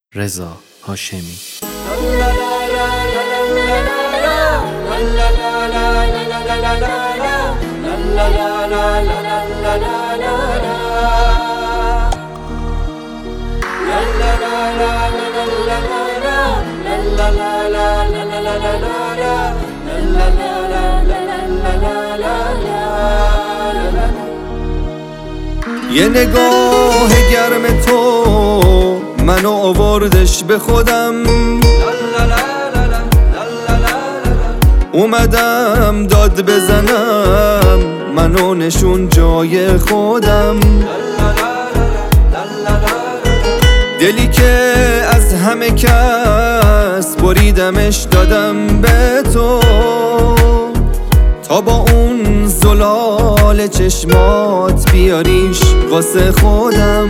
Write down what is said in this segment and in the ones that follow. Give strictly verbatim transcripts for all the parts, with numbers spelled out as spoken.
رضا هاشمی. یه نگاه گرم تو منو آوردش به خودم، اومدم داد بزنم منو نشون جای خودم. دلی که از همه کس بریدمش دادم به تو، تا با اون زلال چشمات بیاریش واسه خودم.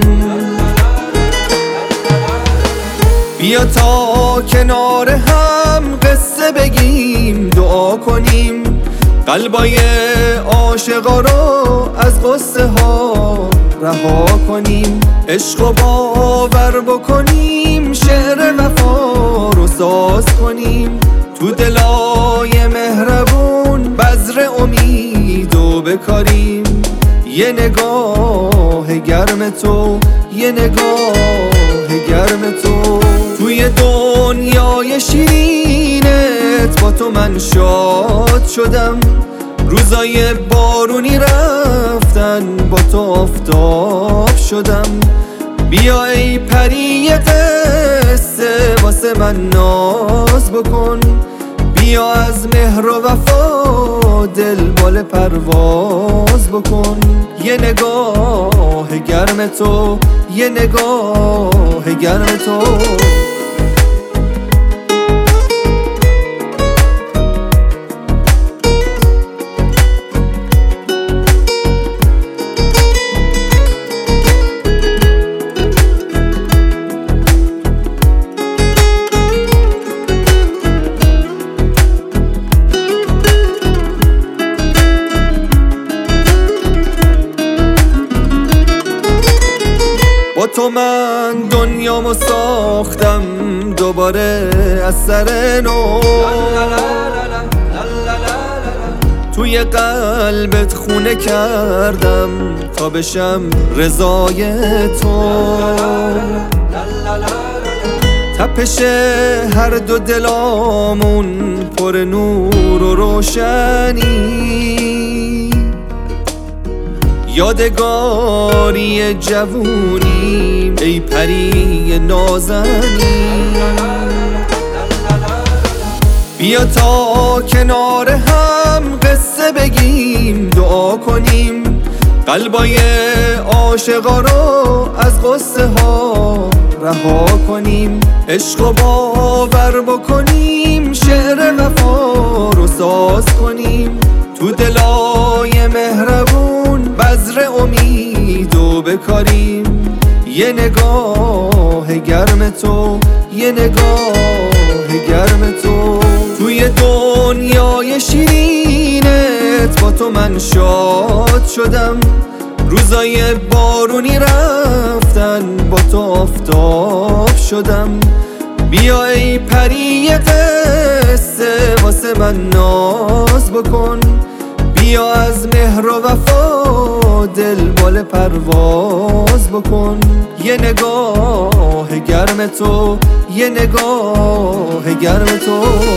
بیا تا کنار هم قصه بگیم، دعا کنیم قلبای عاشقا رو از قصه ها رها کنیم. عشق و باور بکنیم، شعر وفا رو ساز کنیم. تو دلای مهربون بذر امیدو بکاریم. یه نگاه گرم تو، یه نگاه گرم تو، توی دنیای شیرینت با تو من شاد شدم. روزای بارونی رفتن با تو آفتاب شدم. بیا ای پری قصه واسه من ناز بکن، بیا از مهر و وفا دل بال پرواز بکن. یه نگاه گرم تو، یه نگاه گرم تو. با تو من دنیامو ساختم دوباره از سر نو. توی قلبت خونه کردم تا بشم رضای تو. تپش هر دو دلامون پر نور و روشنی، یادگاری جوونی ای پری نازنی. بیا تا کنار هم قصه بگیم، دعا کنیم قلبای عاشقا رو از قصه ها رها کنیم. عشق و باور بکنیم، شعر وفا رو ساز کنیم. تو دلای مهربون بذر امیدو بکاریم. یه نگاه گرم تو، یه نگاه گرم تو، توی دنیای شیرینت با تو من شاد شدم. روزای بارونی رفتن با تو آفتاب شدم. بیا ای پری قصه واسه من ناز بکن، بیا از مهر و وفا دل بال پرواز بکن. یه نگاه گرم تو، یه نگاه گرم تو.